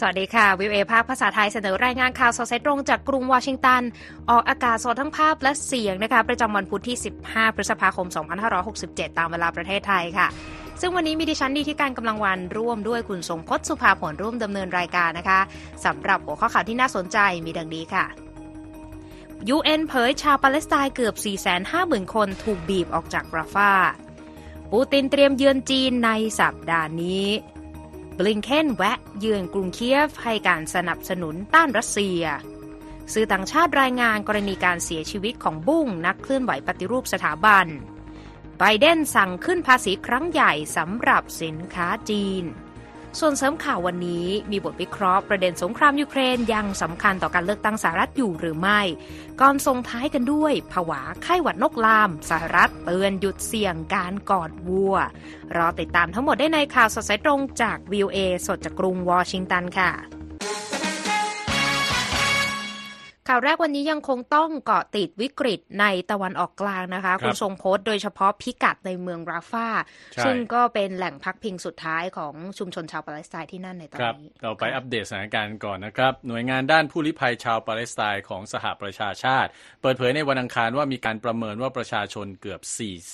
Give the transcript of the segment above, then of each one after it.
วัสดีค่ะวิวเอภาคภาษาไทยเสนอรายงานข่าวสดตรงจากกรุงวอชิงตันออกอากาศสดทั้งภาพและเสียงนะคะประจำวันพุธที่15พฤษภาคม2567ตามเวลาประเทศไทยค่ะซึ่งวันนี้มีดิฉันดีที่การกำลังวันร่วมด้วยคุณทรงพจน์สุภาผลร่วมดำเนินรายการนะคะสำหรับหัวข้อข่าวที่น่าสนใจมีดังนี้ค่ะ UN เผยชาวปาเลสไตน์เกือบ 450,000 คนถูกบีบออกจากราฟาปูตินเตรียมเยือนจีนในสัปดาห์นี้บลิงเคนแวะเยือนกรุงเคียฟให้การสนับสนุนต้านรัสเซียสื่อต่างชาติรายงานกรณีการเสียชีวิตของบุ้งนักเคลื่อนไหวปฏิรูปสถาบันไบเดนสั่งขึ้นภาษีครั้งใหญ่สำหรับสินค้าจีนส่วนเสริมข่าววันนี้มีบทวิเคราะห์ประเด็นสงครามยูเครนยังสำคัญต่อการเลือกตั้งสหรัฐอยู่หรือไม่ก่อนส่งท้ายกันด้วยผวาไข้หวัดนกลามสหรัฐเตือนหยุดเสี่ยงการกอดวัวรอติดตามทั้งหมดได้ในข่าวสดสายตรงจาก VOA สดจากกรุงวอชิงตันค่ะข่าวแรกวันนี้ยังคงต้องเกาะติดวิกฤตในตะวันออกกลางนะคะคุณทรงพจน์โดยเฉพาะพิกัดในเมืองราฟาซึ่งก็เป็นแหล่งพักพิงสุดท้ายของชุมชนชาวปาเลสไตน์ที่นั่นในตอนนี้เราไปอัปเดตสถานการณ์ก่อนนะครับหน่วยงานด้านผู้ลี้ภัยชาวปาเลสไตน์ของสหประชาชาติเปิดเผยในวันอังคารว่ามีการประเมินว่าประชาชนเกือบ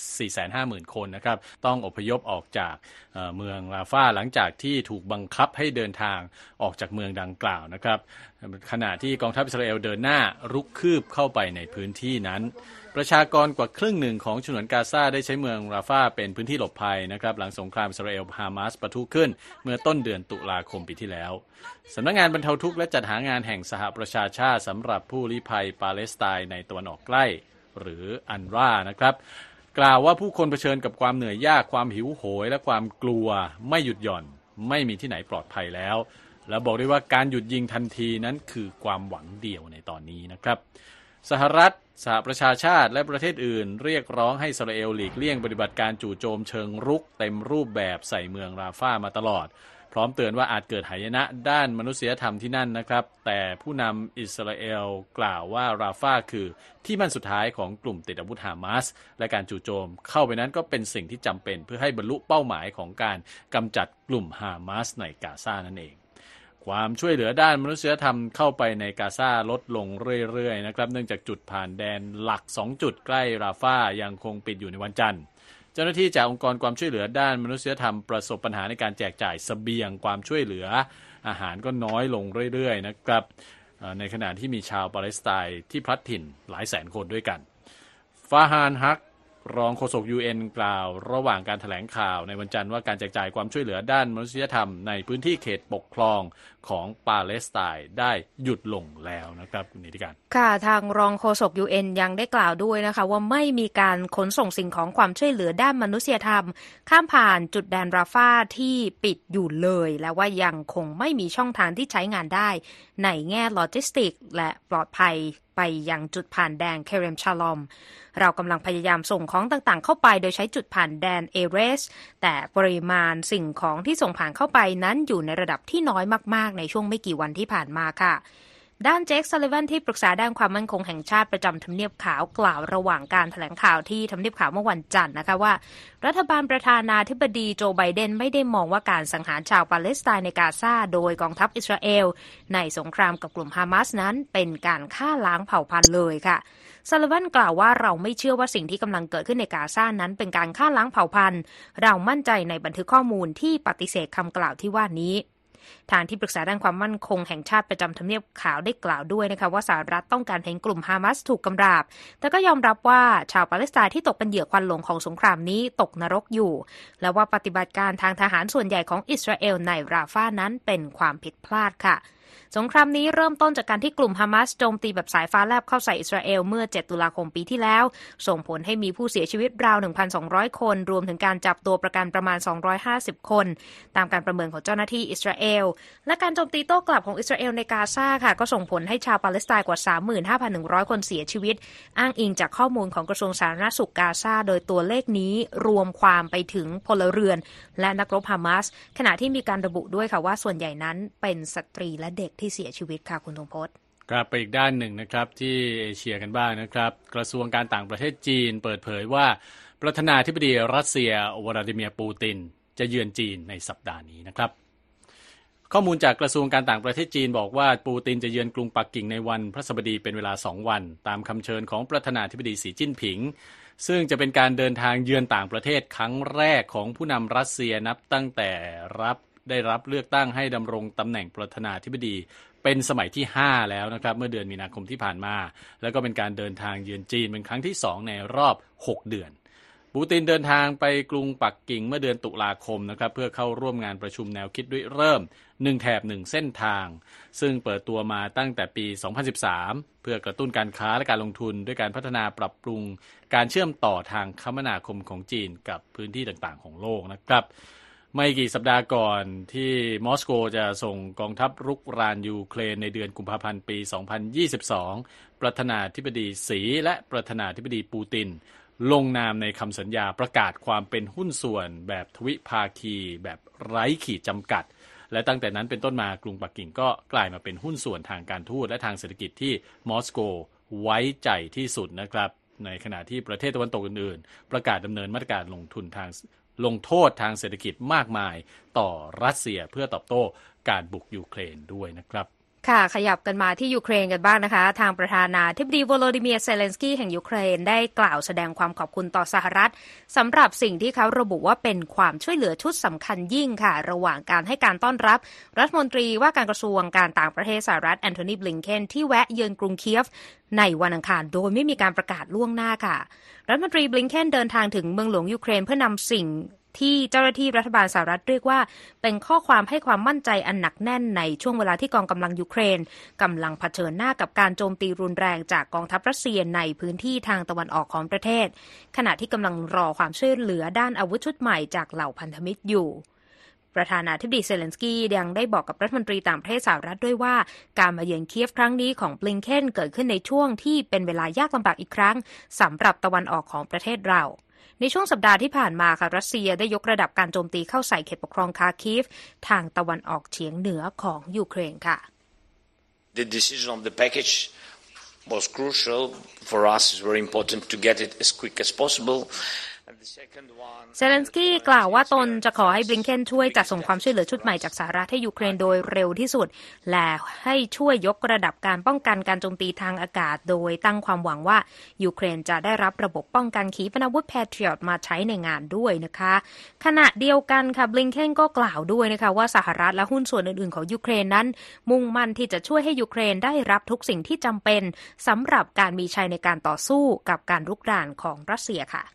450,000 คนนะครับต้องอพยพออกจากเมืองราฟาหลังจากที่ถูกบังคับให้เดินทางออกจากเมืองดังกล่าวนะครับขณะที่กองทัพอิสราเอลเดินหน้ารุกคืบเข้าไปในพื้นที่นั้นประชากรกว่าครึ่งหนึ่งของฉนวนกาซาได้ใช้เมืองราฟาเป็นพื้นที่หลบภัยนะครับหลังสงครามอิสราเอลฮามาสปะทุขึ้นเมื่อต้นเดือนตุลาคมปีที่แล้วสำนักงานบรรเทาทุกข์และจัดหางานแห่งสหประชาชาติสำหรับผู้ลี้ภัยปาเลสไตน์ในตะวันออกใกล้หรืออันรานะครับกล่าวว่าผู้คนเผชิญกับความเหนื่อยยากความหิวโหยและความกลัวไม่หยุดหย่อนไม่มีที่ไหนปลอดภัยแล้วและบอกได้ว่าการหยุดยิงทันทีนั้นคือความหวังเดียวในตอนนี้นะครับสหรัฐสหประชาชาติและประเทศอื่นเรียกร้องให้อิสราเอลหลีกเลี่ยงปฏิบัติการจู่โจมเชิงรุกเต็มรูปแบบใส่เมืองราฟามาตลอดพร้อมเตือนว่าอาจเกิดหายนะด้านมนุษยธรรมที่นั่นนะครับแต่ผู้นำอิสราเอลกล่าวว่าราฟาคือที่มั่นสุดท้ายของกลุ่มติดอาวุธฮามาสและการจู่โจมเข้าไปนั้นก็เป็นสิ่งที่จำเป็นเพื่อให้บรรลุเป้าหมายของการกำจัดกลุ่มฮามาสในกาซานั่นเองความช่วยเหลือด้านมนุษยธรรมเข้าไปในกาซาลดลงเรื่อยๆนะครับเนื่องจากจุดผ่านแดนหลัก2จุดใกล้ราฟายังคงปิดอยู่ในวันจันทร์เจ้าหน้าที่จากองค์กรความช่วยเหลือด้านมนุษยธรรมประสบปัญหาในการแจกจ่ายเสบียงความช่วยเหลืออาหารก็น้อยลงเรื่อยๆนะครับในขณะที่มีชาวปาเลสไตน์ที่พลัดถิ่นหลายแสนคนด้วยกันฟาฮานฮักรองโฆษก UN กล่าวระหว่างการแถลงข่าวในวันจันทร์ว่าการแจกจ่ายความช่วยเหลือด้านมนุษยธรรมในพื้นที่เขตปกครองของปาเลสไตน์ได้หยุดลงแล้วนะครับคุณนิติการค่ะทางรองโฆษก UN ยังได้กล่าวด้วยนะคะว่าไม่มีการขนส่งสิ่งของความช่วยเหลือด้านมนุษยธรรมข้ามผ่านจุดแดนราฟาที่ปิดอยู่เลยและว่ายังคงไม่มีช่องทางที่ใช้งานได้ในแง่โลจิสติกและปลอดภัยไปยังจุดผ่านแดนเคเรมชาลอมเรากำลังพยายามส่งของต่างๆเข้าไปโดยใช้จุดผ่านแดนเอเรสแต่ปริมาณสิ่งของที่ส่งผ่านเข้าไปนั้นอยู่ในระดับที่น้อยมากๆในช่วงไม่กี่วันที่ผ่านมาค่ะด้านเจค ซัลลิวันที่ปรึกษาด้านความมั่นคงแห่งชาติประจำทำเนียบขาวกล่าวระหว่างการแถลงข่าวที่ทำเนียบขาวเมื่อวันจันทร์นะคะว่ารัฐบาลประธานาธิบดีโจไบเดนไม่ได้มองว่าการสังหารชาวปาเลสไตน์ในกาซาโดยกองทัพอิสราเอลในสงครามกับกลุ่มฮามาสนั้นเป็นการฆ่าล้างเผ่าพันธุ์เลยค่ะซัลลิวันกล่าวว่าเราไม่เชื่อว่าสิ่งที่กำลังเกิดขึ้นในกาซานั้นเป็นการฆ่าล้างเผ่าพันธุ์เรามั่นใจในบันทึกข้อมูลที่ปฏิเสธคำกล่าวที่ว่านี้ทางที่ปรึกษาด้านความมั่นคงแห่งชาติประจำทำเนียบขาวได้กล่าวด้วยนะคะว่าสหรัฐต้องการเห็นกลุ่มฮามาสถูกกำราบแต่ก็ยอมรับว่าชาวปาเลสไตน์ที่ตกเป็นเหยื่อควันหลงของสงครามนี้ตกนรกอยู่และว่าปฏิบัติการทางทหารส่วนใหญ่ของอิสราเอลในราฟานั้นเป็นความผิดพลาดค่ะสงครามนี้เริ่มต้นจากการที่กลุ่มฮามาสโจมตีแบบสายฟ้าแลบเข้าใส่อิสราเอลเมื่อ7ตุลาคมปีที่แล้วส่งผลให้มีผู้เสียชีวิตราว 1,200 คนรวมถึงการจับตัวประกันประมาณ250คนตามการประเมินของเจ้าหน้าที่อิสราเอลและการโจมตีโต้กลับของอิสราเอลในกาซาค่ะก็ส่งผลให้ชาวปาเลสไตน์กว่า 35,100 คนเสียชีวิตอ้างอิงจากข้อมูลของกระทรวงสาธารณสุขกาซาโดยตัวเลขนี้รวมความไปถึงพลเรือนและนักรบฮามาสขณะที่มีการระบุด้วยค่ะว่าส่วนใหญ่นั้นเป็นสตรีและเด็กที่เสียชีวิตค่ะคุณธงพจน์ครับไปอีกด้านหนึ่งนะครับที่เอเชียกันบ้างนะครับกระทรวงการต่างประเทศจีนเปิดเผยว่าประธานาธิบดีรัสเซียวลาดิเมียร์ปูตินจะเยือนจีนในสัปดาห์นี้นะครับข้อมูลจากกระทรวงการต่างประเทศจีนบอกว่าปูตินจะเยือนกรุงปักกิ่งในวันพฤหัสบดีเป็นเวลา2 วันตามคำเชิญของประธานาธิบดีสีจิ้นผิงซึ่งจะเป็นการเดินทางเยือนต่างประเทศครั้งแรกของผู้นำรัสเซียนับตั้งแต่ได้รับเลือกตั้งให้ดำรงตำแหน่งประธานาธิบดีเป็นสมัยที่5แล้วนะครับเมื่อเดือนมีนาคมที่ผ่านมาแล้วก็เป็นการเดินทางเยือนจีนเป็นครั้งที่2ในรอบ6 เดือนปูตินเดินทางไปกรุงปักกิ่งเมื่อเดือนตุลาคมนะครับเพื่อเข้าร่วมงานประชุมแนวคิดริเริ่ม1 แถบ 1 เส้นทางซึ่งเปิดตัวมาตั้งแต่ปี 2013 เพื่อกระตุ้นการค้าและการลงทุนด้วยการพัฒนาปรับปรุงการเชื่อมต่อทางคมนาคมของจีนกับพื้นที่ต่างๆของโลกนะครับไม่กี่สัปดาห์ก่อนที่มอสโกจะส่งกองทัพรุกรานยูเครนในเดือนกุมภาพันธ์ปี 2022 ประธานาธิบดีสีและประธานาธิบดีปูตินลงนามในคำสัญญาประกาศความเป็นหุ้นส่วนแบบทวิภาคีแบบไร้ขีดจำกัดและตั้งแต่นั้นเป็นต้นมากรุงปักกิ่งก็กลายมาเป็นหุ้นส่วนทางการทูตและทางเศรษฐกิจที่มอสโกไว้ใจที่สุดนะครับในขณะที่ประเทศตะวันตกอื่นๆประกาศดำเนินมาตรการลงโทษทางเศรษฐกิจมากมายต่อรัสเซียเพื่อตอบโต้การบุกยูเครนด้วยนะครับค่ะขยับกันมาที่ยูเครนกันบ้างนะคะทางประธานาธิบดีโวโลดิเมียร์เซเลนสกี้แห่งยูเครนได้กล่าวแสดงความขอบคุณต่อสหรัฐสำหรับสิ่งที่เขาระบุว่าเป็นความช่วยเหลือชุดสำคัญยิ่งค่ะระหว่างการให้การต้อนรับรัฐมนตรีว่าการกระทรวงการต่างประเทศสหรัฐแอนโทนีบลิงเคนที่แวะเยือนกรุงเคียฟในวันอังคารโดยไม่มีการประกาศล่วงหน้าค่ะรัฐมนตรีบลิงเคนเดินทางถึงเมืองหลวงยูเครนเพื่อนำสิ่งที่เจ้าหน้าที่รัฐบาลสหรัฐเรียกว่าเป็นข้อความให้ความมั่นใจอันหนักแน่นในช่วงเวลาที่กองกำลังยูเครนกำลังเผชิญหน้ากับการโจมตีรุนแรงจากกองทัพรัสเซียในพื้นที่ทางตะวันออกของประเทศขณะที่กำลังรอความช่วยเหลือด้านอาวุธชุดใหม่จากเหล่าพันธมิตรอยู่ประธานาธิบดีเซเลนสกี้ยังได้บอกกับรัฐมนตรีต่างประเทศสหรัฐด้วยว่าการมาเยือนเคียฟครั้งนี้ของบลิงเคนเกิดขึ้นในช่วงที่เป็นเวลายากลำบากอีกครั้งสำหรับตะวันออกของประเทศเราในช่วงสัปดาห์ที่ผ่านมาค่ะรัสเซียได้ยกระดับการโจมตีเข้าใส่เขตปกครองคาคีฟทางตะวันออกเฉียงเหนือของยูเครนค่ะ The decision of the package was crucial for us. It's very important to get it as quick as possible. เซเลนสกี้กล่าวว่าตนจะขอให้บลิงเคนช่วยจัดส่งความช่วยเหลือชุดใหม่จากสหรัฐให้ยูเครนโดยเร็วที่สุดและให้ช่วยยกระดับการป้องกันการโจมตีทางอากาศโดยตั้งความหวังว่ายูเครนจะได้รับระบบป้องกันขีปนาวุธแพทริอตมาใช้ในงานด้วยนะคะขณะเดียวกันค่ะบลิงเคนก็กล่าวด้วยนะคะว่าสหรัฐและหุ้นส่วนอื่นๆของยูเครนนั้นมุ่งมั่นที่จะช่วยให้ยูเครนได้รับทุกสิ่งที่จำเป็นสำหรับการมีชัยในการต่อสู้กับการรุกรานของรัสเซียค่ะ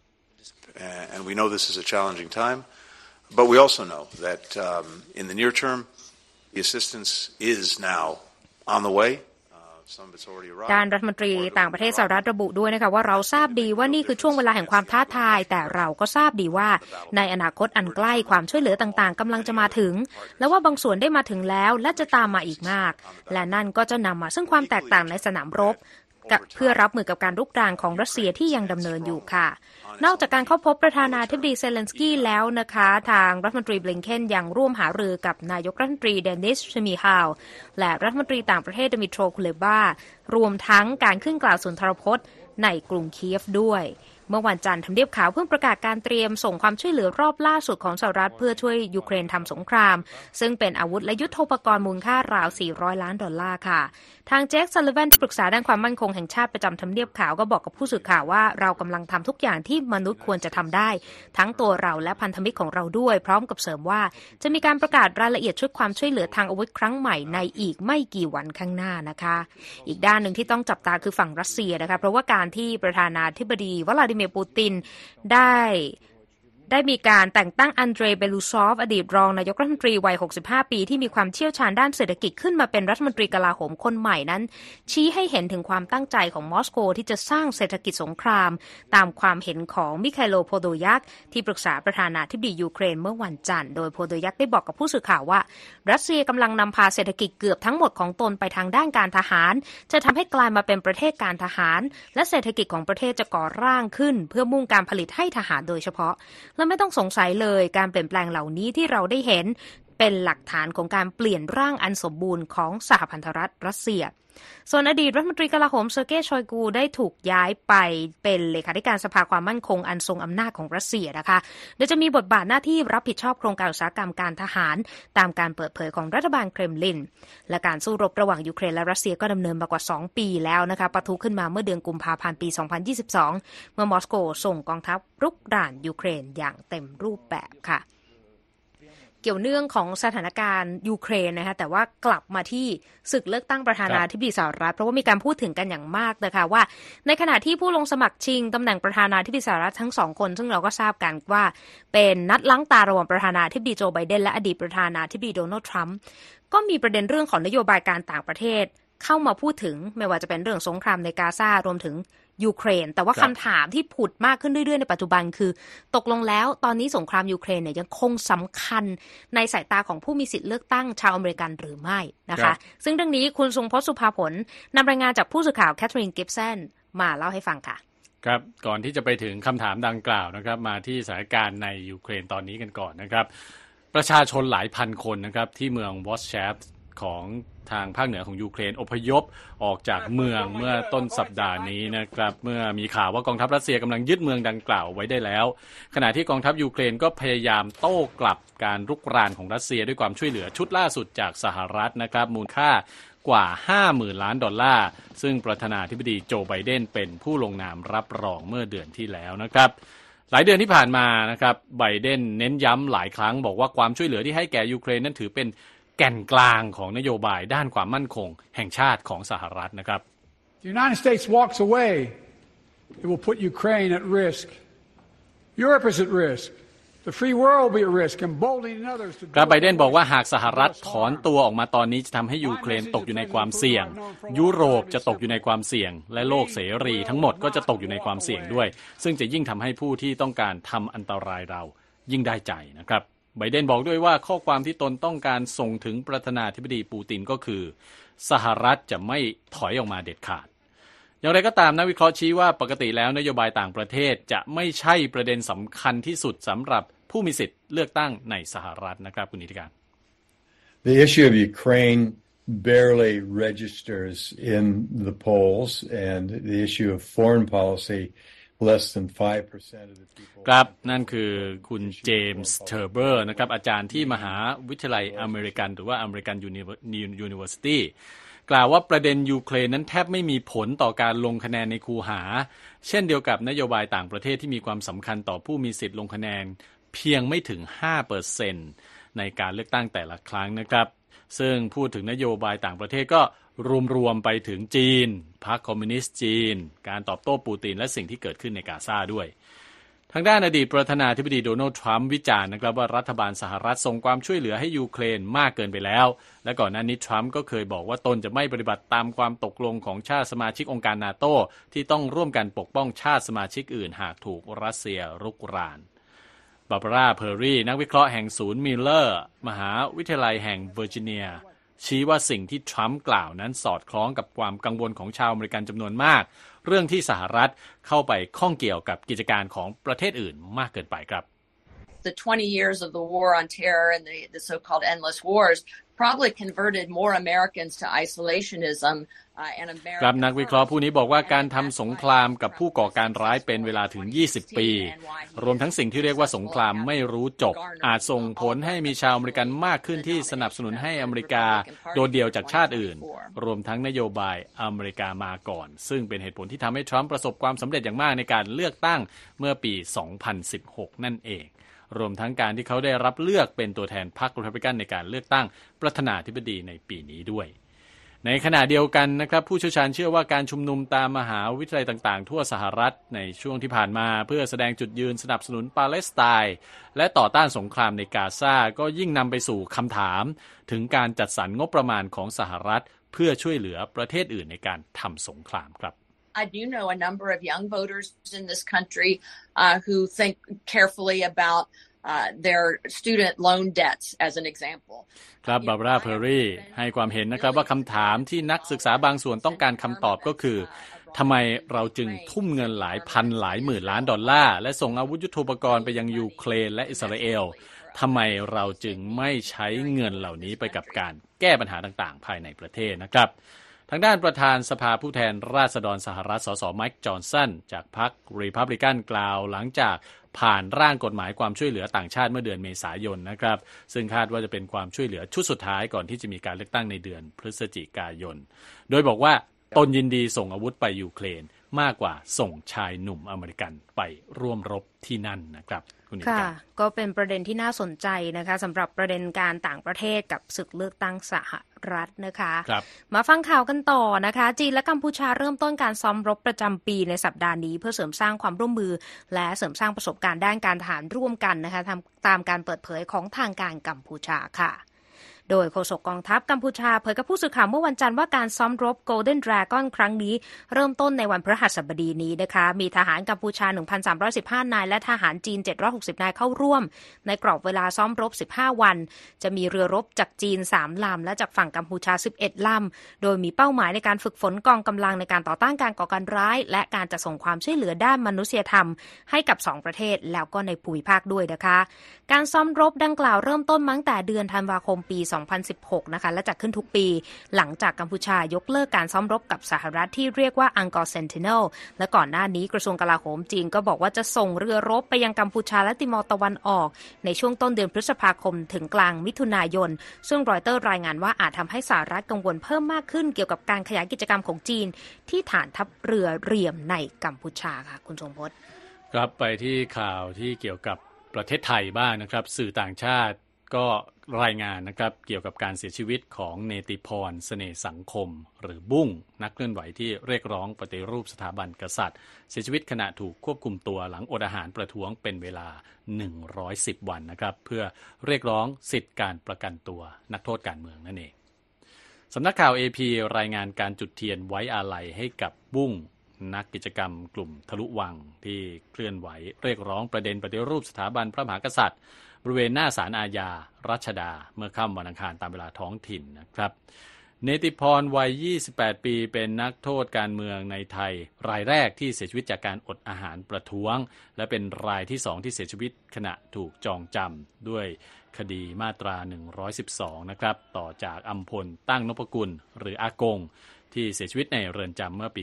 And we know this is a challenging time, but we also know that in the near term, the assistance is now on the way. ด้านรัฐมนตรีต่างประเทศสหรัฐระบุด้วยนะคะว่าเราทราบดีว่านี่คือช่วงเวลาแห่งความท้าทายแต่เราก็ทราบดีว่าในอนาคตอันใกล้ความช่วยเหลือต่างๆกำลังจะมาถึงและว่าบางส่วนได้มาถึงแล้วและจะตามมาอีกมากและนั่นก็จะนำมาซึ่งความแตกต่างในสนามรบเพื่อรับมือกับการรุกรานของรัสเซียที่ยังดำเนินอยู่ค่ะนอกจากการเข้าพบประธานาธิบดีเซเลนสกี้แล้วนะคะทางรัฐมนตรีบลิงเคนยังร่วมหารือกับนายกรัฐมนตรีเดนิส ชมีฮาวและรัฐมนตรีต่างประเทศดิมิโตร คุเลบารวมทั้งการขึ้นกล่าวสุนทรพจน์ในกรุงเคียฟด้วยเมื่อวันจันทร์ทำเนียบขาวเพิ่งประกาศการเตรียมส่งความช่วยเหลือรอบล่าสุดของสหรัฐเพื่อช่วยยูเครนทำสงครามซึ่งเป็นอาวุธและยุทโธปกรณ์มูลค่าราว$400 ล้านค่ะทางเจค ซัลลิแวนที่ปรึกษาด้านความมั่นคงแห่งชาติประจำทำเนียบขาวก็บอกกับผู้สื่อข่าวว่าเรากำลังทำทุกอย่างที่มนุษย์ควรจะทำได้ทั้งตัวเราและพันธมิตรของเราด้วยพร้อมกับเสริมว่าจะมีการประกาศรายละเอียดชุดความช่วยเหลือทางอาวุธครั้งใหม่ในอีกไม่กี่วันข้างหน้านะคะอีกด้านหนึ่งที่ต้องจับตาคือฝั่งรัสเซียนะคะเพราะว่าการที่ประธานาธิบดีวลาดิเมียร์ปูตินได้มีการแต่งตั้งอันเดรย์เบลูซอฟอดีตรองนายกรัฐมนตรีวัย65ปีที่มีความเชี่ยวชาญด้านเศรษฐกิจขึ้นมาเป็นรัฐมนตรีกลาโหมคนใหม่นั้นชี้ให้เห็นถึงความตั้งใจของมอสโกที่จะสร้างเศรษฐกิจสงครามตามความเห็นของมิคาโล โพโดยักที่ปรึกษาประธานาธิบดียูเครนเมื่อวันจันทร์โดยโพโดยักได้บอกกับผู้สื่อข่าวว่ารัสเซียกำลังนำพาเศรษฐกิจเกือบทั้งหมดของตนไปทางด้านการทหารจะทำให้กลายมาเป็นประเทศการทหารและเศรษฐกิจของประเทศจะก่อร่างขึ้นเพื่อมุ่งการผลิตให้ทหารโดยเฉพาะและไม่ต้องสงสัยเลยการเปลี่ยนแปลงเหล่านี้ที่เราได้เห็นเป็นหลักฐานของการเปลี่ยนร่างอันสมบูรณ์ของสหพันธรัฐรัสเซียส่วนอดีตรัฐมนตรีกลาโหมเซอร์เกย์ ชอยกูได้ถูกย้ายไปเป็นเลขาธิการสภาความมั่นคงอันทรงอำนาจของรัสเซียนะคะโดยจะมีบทบาทหน้าที่รับผิดชอบโครงการอุตสาหกรรมการทหารตามการเปิดเผยของรัฐบาลเครมลินและการสู้รบระหว่างยูเครนและรัสเซียก็ดำเนินมากว่า2 ปีแล้วนะคะปะทุขึ้นมาเมื่อเดือนกุมภาพันธ์ปี 2022 เมื่อมอสโกส่งกองทัพรุกรานยูเครนอย่างเต็มรูปแบบค่ะเกี่ยวเนื่องของสถานการณ์ยูเครนนะคะแต่ว่ากลับมาที่ศึกเลือกตั้งประธานาธิบดีสหรัฐเพราะว่ามีการพูดถึงกันอย่างมากนะคะว่าในขณะที่ผู้ลงสมัครชิงตำแหน่งประธานาธิบดีสหรัฐทั้ง2 คนซึ่งเราก็ทราบกันว่าเป็นนัดล้างตาระหว่างประธานาธิบดีโจไบเดนและอดีตประธานาธิบดีโดนัลด์ทรัมป์ก็มีประเด็นเรื่องของนโยบายการต่างประเทศเข้ามาพูดถึงไม่ว่าจะเป็นเรื่องสงครามในกาซารวมถึงยูเครนแต่ว่าคำถามที่ผุดมากขึ้นเรื่อยๆในปัจจุบันคือตกลงแล้วตอนนี้สงครามยูเครนเนี่ยยังคงสำคัญในสายตาของผู้มีสิทธิ์เลือกตั้งชาวอเมริกันหรือไม่นะคะซึ่งเรื่องนี้คุณทรงพจน์ สุภาผลนำรายงานจากผู้สื่อข่าวแคทเธอรีน กิฟสันมาเล่าให้ฟังค่ะครับก่อนที่จะไปถึงคำถามดังกล่าวนะครับมาที่สถานการณ์ในยูเครนตอนนี้กันก่อนนะครับประชาชนหลายพันคนนะครับที่เมืองวอสแชฟของทางภาคเหนือของยูเครนอพยพออกจากเมืองเมื่อต้นสัปดาห์นี้นะครับเมื่อมีข่าวว่ากองทัพรัสเซียกำลังยึดเมืองดังกล่าวไว้ได้แล้วขณะที่กองทัพยูเครนก็พยายามโต้กลับการรุกรานของรัสเซียด้วยความช่วยเหลือชุดล่าสุดจากสหรัฐนะครับมูลค่ากว่า 50,000 ล้านดอลลาร์ซึ่งประธานาธิบดีโจไบเดนเป็นผู้ลงนามรับรองเมื่อเดือนที่แล้วนะครับหลายเดือนที่ผ่านมานะครับไบเดนเน้นย้ำหลายครั้งบอกว่าความช่วยเหลือที่ให้แก่ยูเครนนั้นถือเป็นแก่นกลางของนโยบายด้านความมั่นคงแห่งชาติของสหรัฐนะครับ The United States walks away, it will put Ukraine at risk. Europe is at risk. The free world will be at risk, emboldening others to. ครับไบเดนบอกว่าหากสหรัฐถอนตัวออกมาตอนนี้จะทำให้ยูเครนตกอยู่ในความเสี่ยงยุโรปจะตกอยู่ในความเสี่ยงและโลกเสรีทั้งหมดก็จะตกอยู่ในความเสี่ยงด้วยซึ่งจะยิ่งทำให้ผู้ที่ต้องการทำอันตรายเรายิ่งได้ใจนะครับไบเดนบอกด้วยว่าข้อความที่ตนต้องการส่งถึงประธานาธิบดีปูตินก็คือสหรัฐจะไม่ถอยออกมาเด็ดขาดอย่างไรก็ตามนักวิเคราะห์ชี้ว่าปกติแล้วนโยบายต่างประเทศจะไม่ใช่ประเด็นสำคัญที่สุดสำหรับผู้มีสิทธิ์เลือกตั้งในสหรัฐนะครับคุณนิติการ The issue of Ukraine barely registers in the polls and the issue of foreign policy less than 5% of the people ครับนั่นคือคุณเจมส์เทอร์เบอร์นะครับอาจารย์ที่มหาวิทยาลัยอเมริกันหรือว่าอเมริกันยูนิเวอร์ซิตี้กล่าวว่าประเด็นยูเครนนั้นแทบไม่มีผลต่อการลงคะแนนในคูหาเช่นเดียวกับนโยบายต่างประเทศที่มีความสำคัญต่อผู้มีสิทธิ์ลงคะแนนเพียงไม่ถึง 5% ในการเลือกตั้งแต่ละครั้งนะครับซึ่งพูดถึงนโยบายต่างประเทศก็รวมไปถึงจีนพรรคคอมมิวนิสต์จีนการตอบโต้ปูตินและสิ่งที่เกิดขึ้นในกาซาด้วยทางด้านอดีตประธานาธิบดีโดนัลด์ทรัมป์วิจารณ์นะครับว่ารัฐบาลสหรัฐส่งความช่วยเหลือให้ยูเครนมากเกินไปแล้วและก่อนหน้านี้ทรัมป์ก็เคยบอกว่าตนจะไม่ปฏิบัติตามความตกลงของชาติสมาชิกองค์การนาโต้ที่ต้องร่วมกันปกป้องชาติสมาชิกอื่นหากถูกรัสเซียรุกรานบาร์บาราเพอร์รี่นักวิเคราะห์แห่งศูนย์มิลเลอร์มหาวิทยาลัยแห่งเวอร์จิเนียชี้ว่าสิ่งที่ทรัมป์กล่าวนั้นสอดคล้องกับความกังวลของชาวอเมริกันจำนวนมากเรื่องที่สหรัฐเข้าไปข้องเกี่ยวกับกิจการของประเทศอื่นมากเกินไปครับ The 20 years of the war on terror and the so-called endless wars probably converted more Americans to isolationism and America ครับนักวิเคราะห์ผู้นี้บอกว่าการทำสงครามกับผู้ก่อการร้ายเป็นเวลาถึง20ปีรวมทั้งสิ่งที่เรียกว่าสงครามไม่รู้จบอาจส่งผลให้มีชาวอเมริกันมากขึ้นที่สนับสนุนให้อเมริกาโดดเดี่ยวจากชาติอื่นรวมทั้งนโยบายอเมริกามาก่อนซึ่งเป็นเหตุผลที่ทำให้ทรัมป์ประสบความสำเร็จอย่างมากในการเลือกตั้งเมื่อปี 2016 นั่นเองรวมทั้งการที่เขาได้รับเลือกเป็นตัวแทนพรรครีพับลิกันในการเลือกตั้งประธานาธิบดีในปีนี้ด้วยในขณะเดียวกันนะครับผู้เชี่ยวชาญเชื่อว่าการชุมนุมตามมหาวิทยาลัยต่างๆทั่วสหรัฐในช่วงที่ผ่านมาเพื่อแสดงจุดยืนสนับสนุนปาเลสไตน์และต่อต้านสงครามในกาซาก็ยิ่งนำไปสู่คำถามถึงการจัดสรรงบประมาณของสหรัฐเพื่อช่วยเหลือประเทศอื่นในการทำสงครามครับ I do know a number of young voters in this country who think carefully about their student loan debts as an example ครับบาร์บาราเพอร์รี่ให้ความเห็นนะครับว่าคำถามที่นักศึกษาบางส่วนต้องการคำตอบก็คือทำไมเราจึงทุ่มเงินหลายพันหลายหมื่นล้านดอลลาร์และส่งอาวุธยุทโธปกรณ์ไปยังยูเครนและอิสราเอลทำไมเราจึงไม่ใช้เงินเหล่านี้ไปกับการแก้ปัญหาต่างๆภายในประเทศนะครับทางด้านประธานสภาผู้แทนราษฎรสหรัฐสสไมค์จอห์นสันจากพรรครีพับลิกันกล่าวหลังจากผ่านร่างกฎหมายความช่วยเหลือต่างชาติเมื่อเดือนเมษายนนะครับซึ่งคาดว่าจะเป็นความช่วยเหลือชุดสุดท้ายก่อนที่จะมีการเลือกตั้งในเดือนพฤศจิกายนโดยบอกว่าตนยินดีส่งอาวุธไปยูเครนมากกว่าส่งชายหนุ่มอเมริกันไปร่วมรบที่นั่นนะครับค่ะก็เป็นประเด็นที่น่าสนใจนะคะสำหรับประเด็นการต่างประเทศกับศึกเลือกตั้งสหรัฐนะคะมาฟังข่าวกันต่อนะคะจีนและกัมพูชาเริ่มต้นการซ้อมรบประจำปีในสัปดาห์นี้เพื่อเสริมสร้างความร่วมมือและเสริมสร้างประสบการณ์ด้านการทหารร่วมกันนะคะตามการเปิดเผยของทางการกัมพูชาค่ะโดยโฆษกกองทัพกัมพูชาเผยกับผู้สื่อข่าวเมื่อวันจันทร์ว่าการซ้อมรบ Golden Dragon ครั้งนี้เริ่มต้นในวันพฤหัสบดีนี้นะคะมีทหารกัมพูชา 1,315 นายและทหารจีน760นายเข้าร่วมในกรอบเวลาซ้อมรบ15วันจะมีเรือรบจากจีน3ลำและจากฝั่งกัมพูชา11ลำโดยมีเป้าหมายในการฝึกฝนกองกำลังในการต่อต้านการก่อการร้ายและการจะส่งความช่วยเหลือด้านมนุษยธรรมให้กับ2ประเทศแล้วก็ในภูมิภาคด้วยนะคะการซ้อมรบดังกล่าวเริ่มต้นตั้งแต่เดือนธันวาคมปี2016นะคะและจัดขึ้นทุกปีหลังจากกัมพูชายกเลิกการซ้อมรบกับสหรัฐที่เรียกว่า Angkor Sentinel และก่อนหน้านี้กระทรวงกลาโหมจีนก็บอกว่าจะส่งเรือรบไปยังกัมพูชาและติมอร์ตะวันออกในช่วงต้นเดือนพฤษภาคมถึงกลางมิถุนายนซึ่งรอยเตอร์รายงานว่าอาจทำให้สหรัฐกังวลเพิ่มมากขึ้นเกี่ยวกับการขยายกิจกรรมของจีนที่ฐานทัพเรือเรียมในกัมพูชาค่ะคุณทรงพจน์ครับไปที่ข่าวที่เกี่ยวกับประเทศไทยบ้างนะครับสื่อต่างชาติก็รายงานนะครับเกี่ยวกับการเสียชีวิตของเนติพรเสน่ห์สังคมหรือบุ้งนักเคลื่อนไหวที่เรียกร้องปฏิรูปสถาบันกษัตริย์เสียชีวิตขณะถูกควบคุมตัวหลังอดอาหารประท้วงเป็นเวลา110วันนะครับเพื่อเรียกร้องสิทธิการประกันตัวนักโทษการเมืองนั่นเองสำนักข่าว AP รายงานการจุดเทียนไว้อาลัยให้กับบุ้งนักกิจกรรมกลุ่มทะลุวังที่เคลื่อนไหวเรียกร้องประเด็นปฏิรูปสถาบันพระมหากษัตริย์บริเวณหน้าศาลอาญารัชดาเมื่อค่ำวันอังคารตามเวลาท้องถิ่นนะครับเนติพรวัย28ปีเป็นนักโทษการเมืองในไทยรายแรกที่เสียชีวิตจากการอดอาหารประท้วงและเป็นรายที่2ที่เสียชีวิตขณะถูกจองจำด้วยคดีมาตรา112นะครับต่อจากอัมพลตั้งนพกุลหรืออากงที่เสียชีวิตในเรือนจำเมื่อปี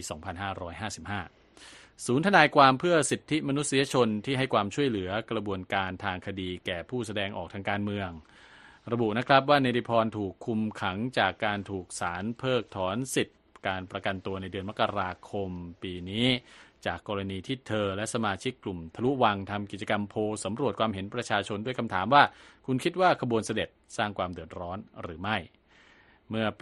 2555ศูนย์ทนายความเพื่อสิทธิมนุษยชนที่ให้ความช่วยเหลือกระบวนการทางคดีแก่ผู้แสดงออกทางการเมืองระบุนะครับว่าเนติพรถูกคุมขังจากการถูกศาลเพิกถอนสิทธิการประกันตัวในเดือนมกราคมปีนี้จากกรณีที่เธอและสมาชิกกลุ่มทะลุวังทำกิจกรรมโพลสำรวจความเห็นประชาชนด้วยคำถามว่าคุณคิดว่าขบวนเสด็จสร้างความเดือดร้อนหรือไม่เมื่อปี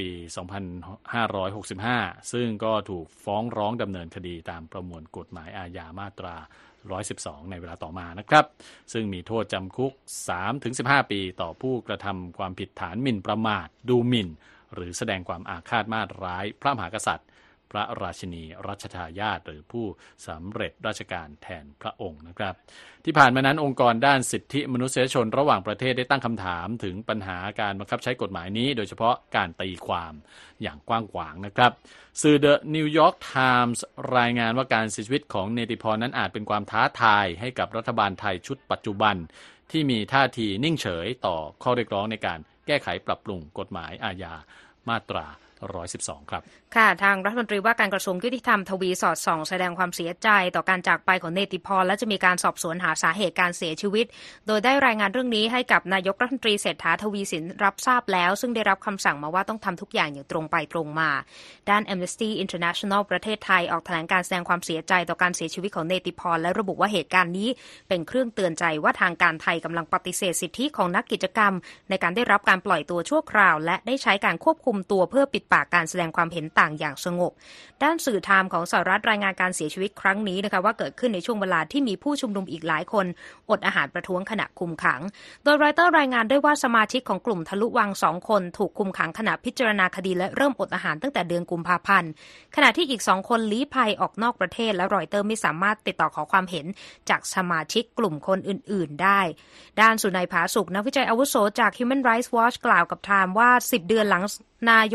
2565 ซึ่งก็ถูกฟ้องร้องดำเนินคดีตามประมวลกฎหมายอาญามาตรา 112 ในเวลาต่อมานะครับซึ่งมีโทษจำคุก 3-15 ปีต่อผู้กระทำความผิดฐานหมิ่นประมาทดูหมิ่นหรือแสดงความอาฆาตมาตร้ายพระมหากษัตริย์พระราชินีรัชทายาทหรือผู้สำเร็จราชการแทนพระองค์นะครับที่ผ่านมานั้นองค์กรด้านสิทธิมนุษยชนระหว่างประเทศได้ตั้งคำถามถึงปัญหาการบังคับใช้กฎหมายนี้โดยเฉพาะการตีความอย่างกว้างขวางนะครับสื่อ The New York Times รายงานว่าการเสียชีวิตของเนติพรนั้นอาจเป็นความท้าทายให้กับรัฐบาลไทยชุดปัจจุบันที่มีท่าทีนิ่งเฉยต่อข้อเรียกร้องในการแก้ไขปรับปรุงกฎหมายอาญามาตรา112ครับค่ะทางรัฐมนตรีว่าการกระทรวงยุติธรรมทวีสอดส่องแสดงความเสียใจต่อการจากไปของเนติพรและจะมีการสอบสวนหาสาเหตุการเสียชีวิตโดยได้รายงานเรื่องนี้ให้กับนายกรัฐมนตรีเศรษฐาทวีสินรับทราบแล้วซึ่งได้รับคำสั่งมาว่าต้องทำทุกอย่างอย่างตรงไปตรงมาด้าน Amnesty International ประเทศไทยออกแถลงการแสดงความเสียใจต่อการเสียชีวิตของเนติพรและระบุว่าเหตุการณ์นี้เป็นเครื่องเตือนใจว่าทางการไทยกำลังปฏิเสธสิทธิของนักกิจกรรมในการได้รับการปล่อยตัวชั่วคราวและได้ใช้การควบคุมตัวเพื่อปิดปากการแสดงความเห็นต่างอย่างสงบด้านสื่อไทม์ของสหรัฐรายงานการเสียชีวิตครั้งนี้นะคะว่าเกิดขึ้นในช่วงเวลาที่มีผู้ชุมนุมอีกหลายคนอดอาหารประท้วงขณะคุมขังโดยรอยเตอร์รายงานด้วยว่าสมาชิกของกลุ่มทะลุวัง2คนถูกคุมขังขณะพิจารณาคดีและเริ่มอดอาหารตั้งแต่เดือนกุมภาพันธ์ขณะที่อีก2คนลี้ภัยออกนอกประเทศและรอยเตอร์ไม่สามารถติดต่อขอความเห็นจากสมาชิกกลุ่มคนอื่นๆได้ด้านสุนัยผาสุขนักวิจัยอาวุโสจาก Human Rights Watch กล่าวกับไทม์ว่า10 เดือนหลังนายก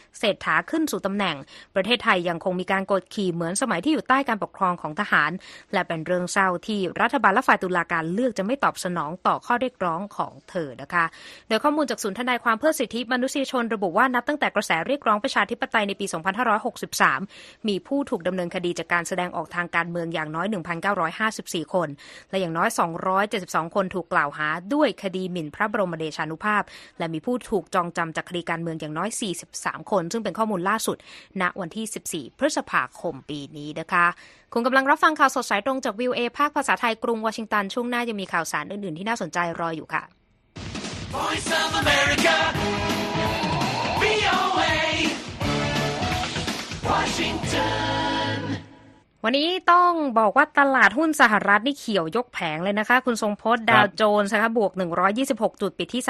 เศรษฐาขึ้นสู่ตำแหน่งประเทศไทยยังคงมีการกดขี่เหมือนสมัยที่อยู่ใต้การปกครองของทหารและเป็นเรื่องเศร้าที่รัฐบาลและฝ่ายตุลาการเลือกจะไม่ตอบสนองต่อข้อเรียกร้องของเธอนะคะโดยข้อมูลจากศูนย์ทนายความเพื่อสิทธิมนุษยชนระบุว่านับตั้งแต่กระแสเรียกร้องประชาธิปไตยในปี 2563 มีผู้ถูกดำเนินคดีจากการแสดงออกทางการเมืองอย่างน้อย 1,954 คนและอย่างน้อย272คนถูกกล่าวหาด้วยคดีหมิ่นพระบรมเดชานุภาพและมีผู้ถูกจองจำจากคดีการเมืองอย่างน้อย43คนซึ่งเป็นข้อมูลล่าสุดณวันที่14พฤษภาคมปีนี้นะคะคุณกำลังรับฟังข่าวสดสายตรงจาก VOA ภาคภาษาไทยกรุงวอชิงตันช่วงหน้ายังมีข่าวสารอื่นๆที่น่าสนใจรออยู่ค่ะ Voice of America VOA Washington วันนี้ต้องบอกว่าตลาดหุ้นสหรัฐนี่เขียวยกแผงเลยนะคะคุณทรงพจน์ดาวโจนส์นะคะบวก126จุดปิดที่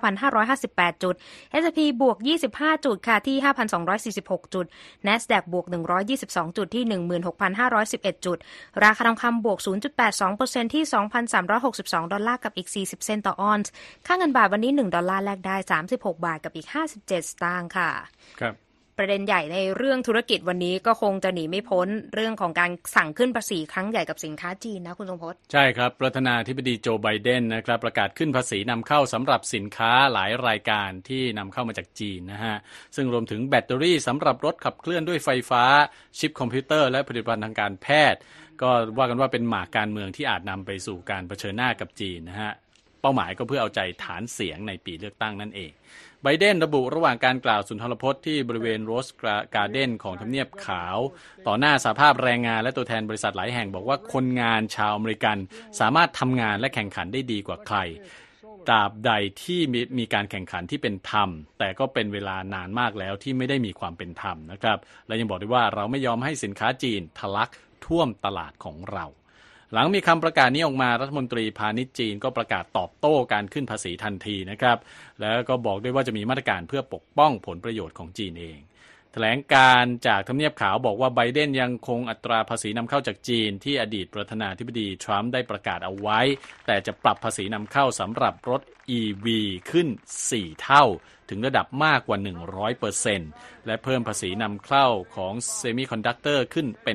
39,558 จุด S&P บวก25จุดค่ะที่ 5,246 จุด NASDAQ บวก122จุดที่ 16,511 จุดราคาทองคำบวก 0.82% ที่ 2,362 ดอลลาร์กับอีก40เซนต์ต่อออนซ์ค่าเงินบาทวันนี้1ดอลลาร์แลกได้36บาทกับอีก57สตางค์ค่ะครับประเด็นใหญ่ในเรื่องธุรกิจวันนี้ก็คงจะหนีไม่พ้นเรื่องของการสั่งขึ้นภาษีครั้งใหญ่กับสินค้าจีนนะคุณทรงพจน์ใช่ครับประธานาธิบดีโจไบเดนนะครับประกาศขึ้นภาษีนำเข้าสำหรับสินค้าหลายรายการที่นำเข้ามาจากจีนนะฮะซึ่งรวมถึงแบตเตอรี่สำหรับรถขับเคลื่อนด้วยไฟฟ้าชิปคอมพิวเตอร์และผลิตภัณฑ์ทางการแพทย์ก็ว่ากันว่าเป็นหมากการเมืองที่อาจนำไปสู่การเผชิญหน้ากับจีนนะฮะเป้าหมายก็เพื่อเอาใจฐานเสียงในปีเลือกตั้งนั่นเองไบเดนระบุระหว่างการกล่าวสุนทรพจน์ที่บริเวณโรสการ์เด้นของทำเนียบขาวต่อหน้าสหภาพแรงงานและตัวแทนบริษัทหลายแห่งบอกว่าคนงานชาวอเมริกันสามารถทำงานและแข่งขันได้ดีกว่าใครตราบใดที่มีการแข่งขันที่เป็นธรรมแต่ก็เป็นเวลานานมากแล้วที่ไม่ได้มีความเป็นธรรมนะครับและยังบอกด้วยว่าเราไม่ยอมให้สินค้าจีนทะลักท่วมตลาดของเราหลังมีคำประกาศนี้ออกมารัฐมนตรีพาณิชย์จีนก็ประกาศตอบโต้การขึ้นภาษีทันทีนะครับแล้วก็บอกด้วยว่าจะมีมาตรการเพื่อปกป้องผลประโยชน์ของจีนเองแถลงการจากทำเนียบขาวบอกว่าไบเดนยังคงอัตราภาษีนำเข้าจากจีนที่อดีตประธานาธิบดีทรัมป์ได้ประกาศเอาไว้แต่จะปรับภาษีนำเข้าสำหรับรถ EV ขึ้น4เท่าถึงระดับมากกว่า 100% และเพิ่มภาษีนำเข้าของเซมิคอนดักเตอร์ขึ้นเป็น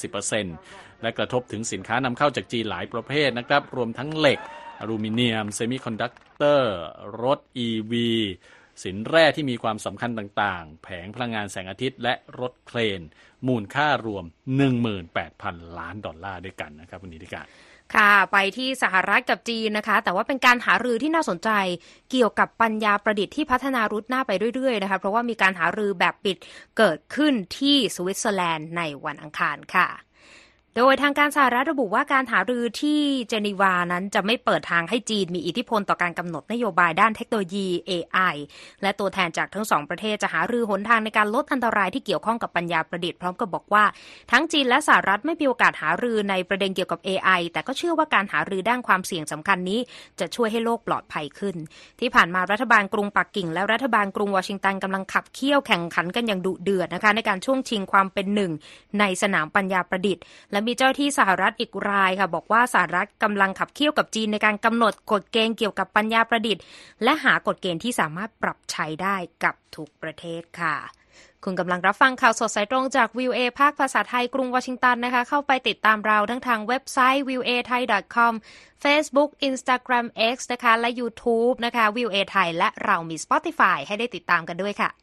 50%และกระทบถึงสินค้านำเข้าจากจีนหลายประเภทนะครับรวมทั้งเหล็กอลูมิเนียมเซมิคอนดักเตอร์รถ EV สินแร่ที่มีความสำคัญต่างๆแผงพลังงานแสงอาทิตย์และรถเครนมูลค่ารวม 18,000 ล้านดอลลาร์ด้วยกันนะครับคุณนิติการค่ะไปที่สหรัฐกับจีนนะคะแต่ว่าเป็นการหารือที่น่าสนใจเกี่ยวกับปัญญาประดิษฐ์ที่พัฒนารุดหน้าไปเรื่อยๆนะคะเพราะว่ามีการหารือแบบปิดเกิดขึ้นที่สวิตเซอร์แลนด์ในวันอังคารค่ะโดยทางการสหรัฐระบุว่าการหารือที่เจนีวานั้นจะไม่เปิดทางให้จีนมีอิทธิพลต่อการกำหนดนโยบายด้านเทคโนโลยี AI และตัวแทนจากทั้งสองประเทศจะหารือหนทางในการลดอันตรายที่เกี่ยวข้องกับปัญญาประดิษฐ์พร้อมกับบอกว่าทั้งจีนและสหรัฐไม่มีโอกาสหารือในประเด็นเกี่ยวกับ AI แต่ก็เชื่อว่าการหารือด้านความเสี่ยงสำคัญนี้จะช่วยให้โลกปลอดภัยขึ้นที่ผ่านมารัฐบาลกรุงปักกิ่งและรัฐบาลกรุงวอชิงตันกำลังขับเคี่ยวแข่งขันกันอย่างดุเดือดนะคะในการช่วงชิงความเป็นหนึ่งในสนามปัญญาประดิษฐ์และมีเจ้าที่สหรัฐอีกรายค่ะบอกว่าสหรัฐกำลังขับเคี่ยวกับจีนในการกำหนดกฎเกณฑ์เกี่ยวกับปัญญาประดิษฐ์และหากฎเกณฑ์ที่สามารถปรับใช้ได้กับทุกประเทศค่ะคุณกำลังรับฟังข่าวสดสายตรงจาก VOA ภาคภาษาไทยกรุงวอชิงตันนะคะเข้าไปติดตามเราทั้งทางเว็บไซต์ voathai.com Facebook Instagram X นะคะและ YouTube นะคะ VOA Thai และเรามี Spotify ให้ได้ติดตามกันด้วยค่ะ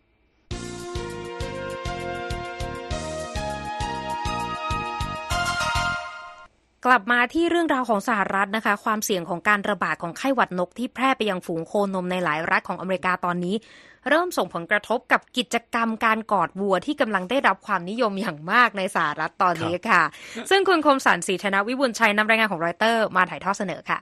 กลับมาที่เรื่องราวของสหรัฐนะคะความเสี่ยงของการระบาดของไข้หวัดนกที่แพร่ไปยังฝูงโคนมในหลายรัฐของอเมริกาตอนนี้เริ่มส่งผลกระทบกับกิจกรรมการกอดวัวที่กำลังได้รับความนิยมอย่างมากในสหรัฐตอนนี้ค่ะซึ่งคุณคมสันต์ ศรีธนวิบูลย์ชัยนำรายงานของรอยเตอร์มาถ่ายทอดเสนอค่ะ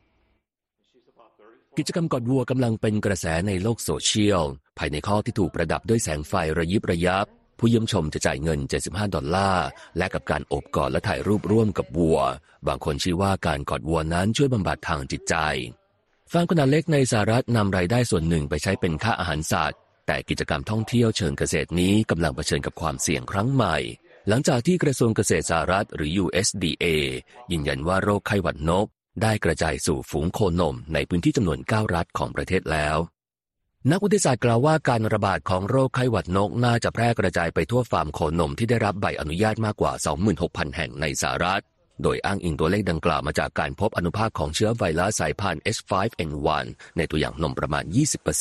กิจกรรมกอดวัวกำลังเป็นกระแสในโลกโซเชียลภายในคอกที่ถูกประดับด้วยแสงไฟระยิบระยับผู้เยี่ยมชมจะจ่ายเงิน$75และกับการโอบกอดและถ่ายรูปร่วมกับวัวบางคนชี้ว่าการกอดวัวนั้นช่วยบำบัดทางจิตใจฟาร์มขนาดเล็กในสหรัฐนำรายได้ส่วนหนึ่งไปใช้เป็นค่าอาหารสัตว์แต่กิจกรรมท่องเที่ยวเชิงเกษตรนี้กำลังเผชิญกับความเสี่ยงครั้งใหม่หลังจากที่กระทรวงเกษตรสหรัฐหรือ USDA ยืนยันว่าโรคไข้หวัดนกได้กระจายสู่ฝูงโคนมในพื้นที่จำนวน9รัฐของประเทศแล้วนักวิทยาศาสตร์กล่าวว่าการระบาดของโรคไข้หวัดนกน่าจะแพร่กระจายไปทั่วฟาร์มโคนมที่ได้รับใบอนุญาตมากกว่า 26,000 แห่งในสหรัฐโดยอ้างอิงตัวเลขดังกล่าวมาจากการพบอนุภาคของเชื้อไวรัสสายพันธุ์ H5N1 ในตัวอย่างนมประมาณ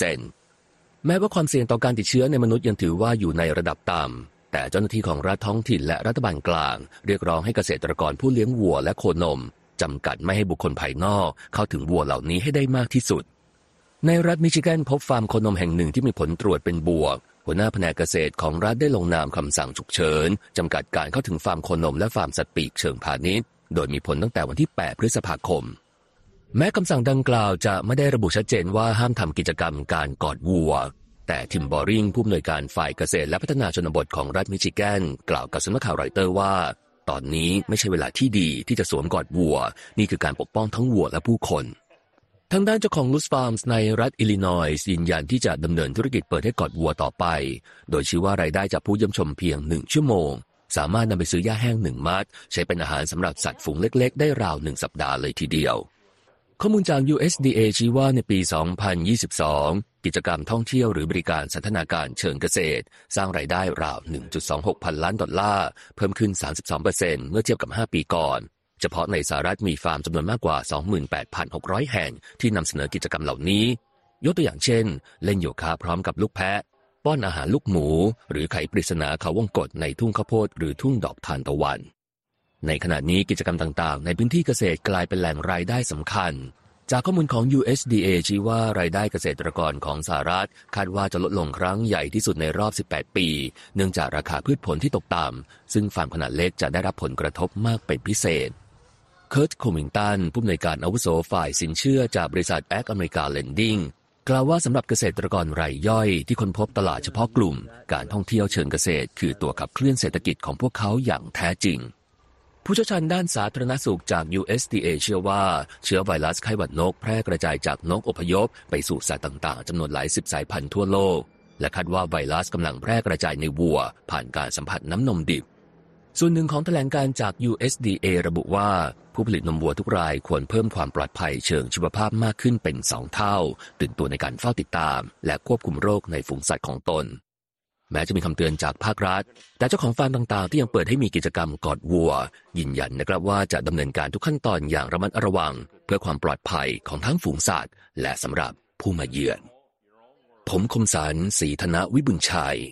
20% แม้ว่าความเสี่ยงต่อการติดเชื้อในมนุษย์ยังถือว่าอยู่ในระดับต่ำแต่เจ้าหน้าที่ของรัฐท้องถิ่นและรัฐบาลกลางเรียกร้องให้เกษตรกรผู้เลี้ยงวัวและโคนมจำกัดไม่ให้บุคคลภายนอกเข้าถึงวัวเหล่านี้ให้ได้มากที่สุดในรัฐมิชิแกนพบฟาร์มโคนมแห่งหนึ่งที่มีผลตรวจเป็นบวกหัวหน้าแผนกเกษตรของรัฐได้ลงนามคำสั่งฉุกเฉินจำกัดการเข้าถึงฟาร์มโคนมและฟาร์มสัตว์ปีกเชิงพาณิชย์โดยมีผลตั้งแต่วันที่ 8 พฤษภาคมแม้คำสั่งดังกล่าวจะไม่ได้ระบุชัดเจนว่าห้ามทำกิจกรรมการกอดวัวแต่ทิมบอริงผู้อำนวยการฝ่ายเกษตรและพัฒนาชนบทของรัฐมิชิแกนกล่าวกับสำนักข่าวรอยเตอร์ว่าตอนนี้ไม่ใช่เวลาที่ดีที่จะสวมกอดวัวนี่คือการปกป้องทั้งวัวและผู้คนทางด้านเจ้าของลูสฟาร์มส์ในรัฐอิลลินอยส์ยืนยันที่จะดำเนินธุรกิจเปิดให้กอดวัวต่อไปโดยชี้ว่ารายได้จากผู้เยี่ยมชมเพียง1 ชั่วโมงสามารถนำไปซื้อหญ้าแห้ง1 มัดใช้เป็นอาหารสำหรับสัตว์ฝูงเล็กๆได้ราว1 สัปดาห์เลยทีเดียวข้อมูลจาก USDA ชี้ว่าในปี 2022 กิจกรรมท่องเที่ยวหรือบริการสันทนาการเชิงเกษตรสร้างรายได้ราว 1.26 พันล้านดอลลาร์เพิ่มขึ้น 32% เมื่อเทียบกับ 5 ปีก่อนเฉพาะในสหรัฐมีฟาร์มจำนวนมากกว่า 28,600 แห่งที่นำเสนอกิจกรรมเหล่านี้ยกตัวอย่างเช่นเล่นโยคะพร้อมกับลูกแพะป้อนอาหารลูกหมูหรือไขปริศนาเขาวงกตในทุ่งข้าวโพดหรือทุ่งดอกทานตะวันในขณะนี้กิจกรรมต่างๆในพื้นที่เกษตรกลายเป็นแหล่งรายได้สำคัญจากข้อมูลของ USDA ชี้ว่ารายได้เกษตรกรของสหรัฐคาดว่าจะลดลงครั้งใหญ่ที่สุดในรอบ 18 ปีเนื่องจากราคาพืชผลที่ตกต่ำซึ่งฟาร์มขนาดเล็กจะได้รับผลกระทบมากเป็นพิเศษเคิร์ต โคมิงตันผู้อำนวยการอาวุโสฝ่ายสินเชื่อจากบริษัท Ag America Lending กล่าวว่าสำหรับเกษตรกรรายย่อยที่ค้นพบตลาดเฉพาะกลุ่มการท่องเที่ยวเชิงเกษตรคือตัวขับเคลื่อนเศรษฐกิจของพวกเขาอย่างแท้จริงผู้เชี่ยวชาญด้านสาธารณสุขจาก USDA เชื่อว่าเชื้อไวรัสไข้หวัดนกแพร่กระจายจากนกอพยพไปสู่สัตว์ต่างๆจำนวนหลาย10 สายพันธุ์ทั่วโลกและคาดว่าไวรัสกำลังแพร่กระจายในวัวผ่านการสัมผัสน้ำนมดิบส่วนหนึ่งของแถลงการจาก USDA ระบุว่าผู้ผลิตนมวัวทุกรายควรเพิ่มความปลอดภัยเชิงชีวภาพมากขึ้นเป็น2 เท่าตื่นตัวในการเฝ้าติดตามและควบคุมโรคในฝูงสัตว์ของตนแม้จะมีคำเตือนจากภาครัฐแต่เจ้าของฟาร์มต่างๆที่ยังเปิดให้มีกิจกรรมกอดวัวยืนยันนะครับว่าจะดำเนินการทุกขั้นตอนอย่างระมัดระวังเพื่อความปลอดภัยของทั้งฝูงสัตว์และสำหรับผู้มาเยือนผมคมสันต์ ศรีธนวิบุญชัย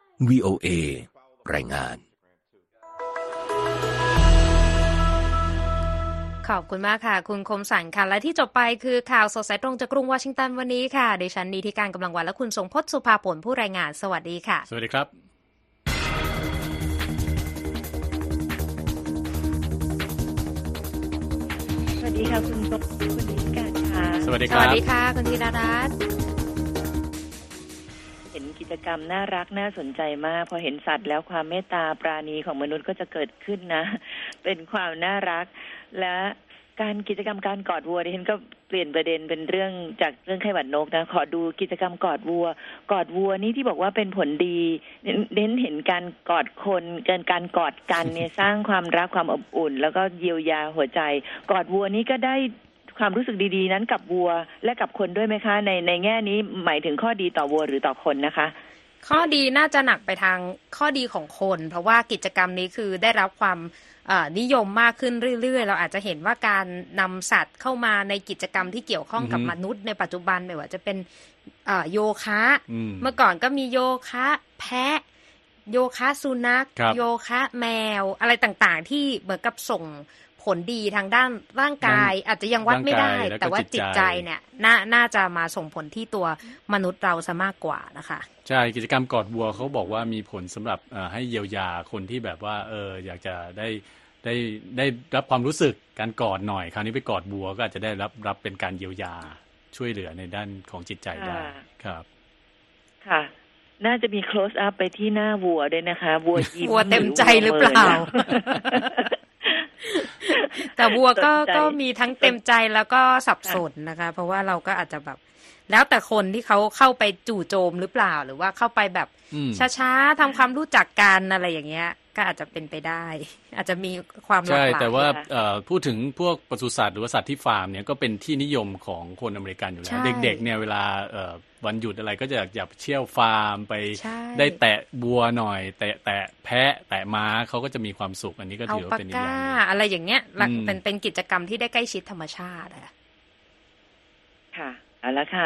VOA รายงานขอบคุณมากค่ะคุณคมสันต์ค่ะและที่จบไปคือข่าวสดสายตรงจากกรุงวอชิงตันวันนี้ค่ะดิฉันนีธิการกำลังวันและคุณทรงพจน์สุภาผลผู้รายงานสวัสดีค่ะสวัสดีครับสวัสดีค่ะคุณทรงคุณนีธิการค่ะสวัสดีครับสวัสดีค่ะคุณธีรรัตน์เห็นกิจกรรมน่ารักน่าสนใจมากพอเห็นสัตว์แล้วความเมตตาปราณีของมนุษย์ก็จะเกิดขึ้นนะเป็นความน่ารักและการกิจกรรมการกอดวัวดิฉันก็เปลี่ยนประเด็นเป็นเรื่องจากเรื่องไข้หวัดนกนะขอดูกิจกรรมกอดวัวนี่ที่บอกว่าเป็นผลดีเน้นเห็นการกอดคนการกอดกันเนี่ยสร้างความรักความอบอุ่นแล้วก็เยียวยาหัวใจกอดวัวนี้ก็ได้ความรู้สึกดีๆนั้นกับวัวและกับคนด้วยไหมคะในแง่นี้หมายถึงข้อดีต่อวัวหรือต่อคนนะคะข้อดีน่าจะหนักไปทางข้อดีของคนเพราะว่ากิจกรรมนี้คือได้รับความนิยมมากขึ้นเรื่อยๆเราอาจจะเห็นว่าการนำสัตว์เข้ามาในกิจกรรมที่เกี่ยวข้องกับมนุษย์ในปัจจุบันไม่ว่าจะเป็นโยคะเมื่อก่อนก็มีโยคะแพะโยคะสุนัขโยคะแมวอะไรต่างๆที่เหมือนกับส่งผลดีทางด้านร่างกายอาจจะยังวัดไม่ได้แต่ว่าจิตใจเนี่ยน่าจะมาส่งผลที่ตัวมนุษย์เราซะมากกว่านะคะใช่กิจกรรมกอดวัวเขาบอกว่ามีผลสำหรับให้เยียวยาคนที่แบบว่าอยากจะได้รับความรู้สึกการกอดหน่อยคราวนี้ไปกอดวัวก็อาจจะได้รับเป็นการเยียวยาช่วยเหลือในด้านของจิตใจได้ครับค่ะน่าจะมี close up ไปที่หน้าวัวด้วยนะคะวัวยิ้มวัวเต็มใจหรือเปล่าแต่วัวก็มีทั้งเต็มใจแล้วก็สับสนนะคะเพราะว่าเราก็อาจจะแบบแล้วแต่คนที่เขาเข้าไปจู่โจมหรือเปล่าหรือว่าเข้าไปแบบช้าๆทำความรู้จักกันอะไรอย่างเงี้ยก็อาจจะเป็นไปได้ อาจจะมีความหลากหลายใช่แต่ว่าพูดถึงพวกปศุสัตว์หรือว่าสัตว์ที่ฟาร์มเนี่ยก็เป็นที่นิยมของคนอเมริกันอยู่แล้วเด็กๆเนี่ยเวลาวันหยุดอะไรก็จะอยากเที่ยวฟาร์มไปได้แตะบัวหน่อยแตะแพะแตะม้าเขาก็จะมีความสุขอันนี้ก็ถือว่าเป็นอีกอย่างนึงอะไรอย่างเงี้ยเป็นกิจกรรมที่ได้ใกล้ชิดธรรมชาติค่ะเอาละค่ะ